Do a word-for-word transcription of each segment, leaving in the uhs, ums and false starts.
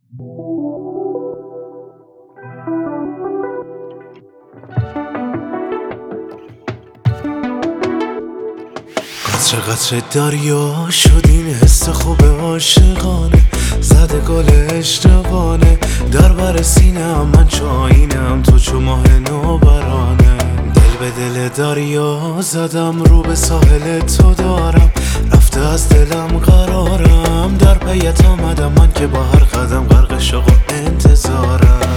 قطره قطره دریا شد این حس خوب عاشقانه، زده گل اشتبانه در بر سینم، من چو آینم تو چو ماه نوبرانه. دل به دل دریا زدم، رو به ساحل تو دارم، رفته از دلم قرارم، در پیت آمدم من که با هر قدم غرق شوق و انتظارم.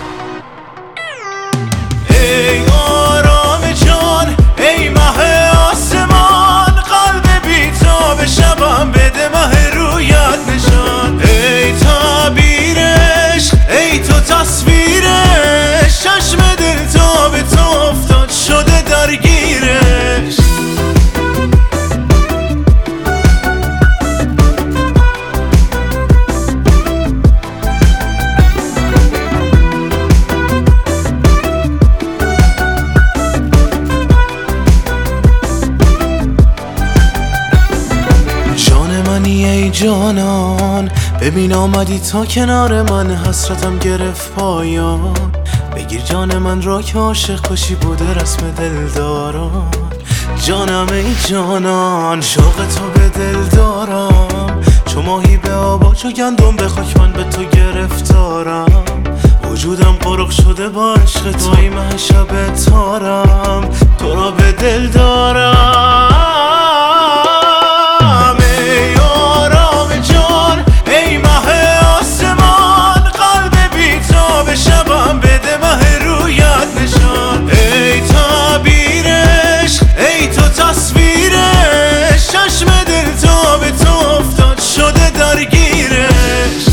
ای آرام جان، ای مه آسمان، قلب بی‌تاب شبم بده مه رویت نشان. ای تعبیر عشق، ای تو تصویرش، چشم دل تا به تو افتاد شده درگیرش. ای جانان، ببین آمدی تا کنار من، حسرتم گرفت پایان. بگیر جان من را که عاشق باشی بوده رسم دلداران. جانم ای جانان، شوق تو به دل دارم، چو ماهی به آب، چو گندم به خاک من به تو گرفتارم. وجودم غرق شده با عشق تو، ای مه شب تارم، تو را به دل دارم. شبم بده مه رویت نشان. ای تعبیر عشق، ای تو تصویرش، چشم دل تا به تو افتاد شده درگیرش.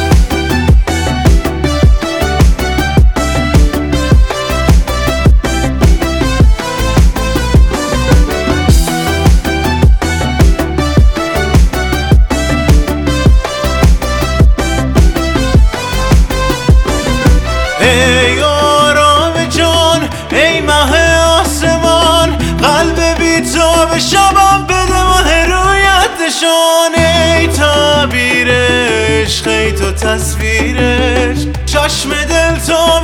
ای آرام جان، ای مه آسمان، قلب بی‌تاب شبم بده مه رویت نشان. ای تعبیر عشق، ای تو تصویرش، چشم دل تو